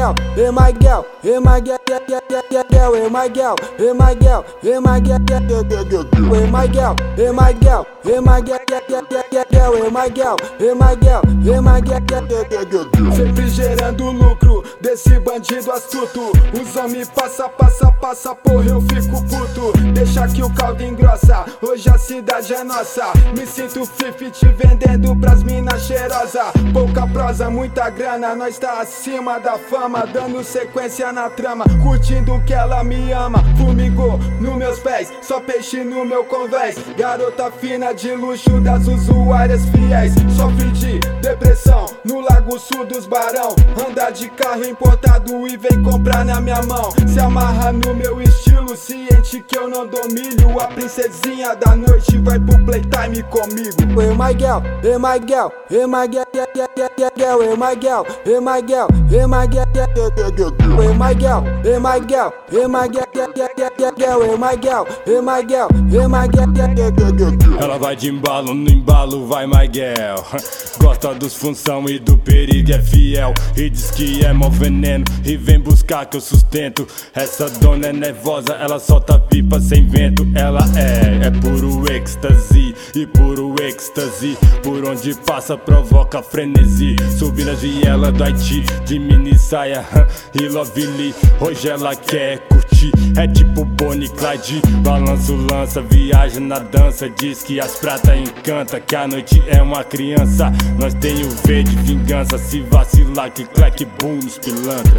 girl, hey my girl, hey my girl, hey my girl, hey my girl, hey my girl, hey my girl, hey my girl, hey my girl, hey my girl, hey my girl, hey my girl. Sempre gerando lucro desse bandido astuto. Os homens passa, porra, eu fico puto. Deixa que o caldo engrossa, hoje a cidade é nossa. Me sinto fifi te vendendo pras minas cheirosa. Pouca prosa, muita grana, nós tá acima da fama. Dando sequência na trama, curtindo que ela me ama. Fumigou nos meus pés, só peixe no meu convés. Garota fina de luxo das usuárias fiéis. Sofre de depressão no Lago Sul dos Barão. Anda de carro importado e vem comprar na minha mão. Se amarra no meu estilo, ciente que eu não dou milho. A princesinha da noite vai pro playtime comigo. Hey my girl, hey my girl, hey my girl, hey my girl, hey my girl, hey my girl, hey my girl, hey my girl, hey my girl, hey my girl, hey my girl, hey my girl. Ela vai de embalo, no embalo vai my girl. Gosta dos função e do perigo, é fiel. E diz que é mó veneno e vem buscar que eu sustento. Essa dona é nervosa, ela solta pipa sem vento. Ela é puro êxtase e puro êxtase. Por onde passa provoca frenesi. Subi nas vielas do Haiti de mini saia e Love Lee. Hoje ela quer curtir, é tipo Bonnie Clyde. Balança o lança, viaja na dança. Diz que as pratas encanta, que a noite é uma criança. Nós tem o V de vingança, se vacilar que clack boom nos pilantra.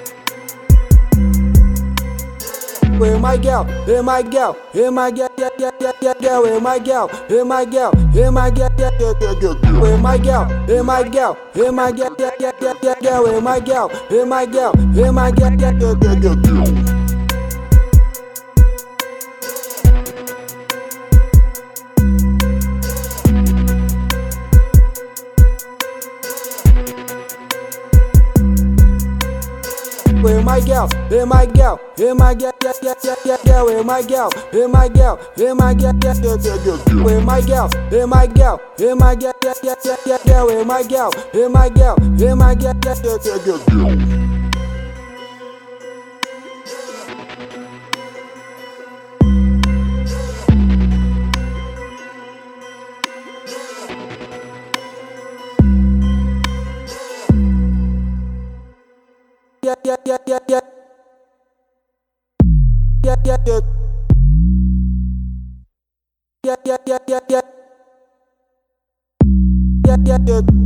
Hey my girl, hey my girl, hey my girl, hey my girl, hey my girl, hey my girl, hey my girl, hey my girl, hey my girl, hey my girl, hey my girl, hey my girl. Hey my girl, hey my girl, hey my girl, hey my girl, hey my girl, hey my girl, hey my girl, hey my girl, hey my girl, hey my girl, hey my girl, hey my girl. Yeah.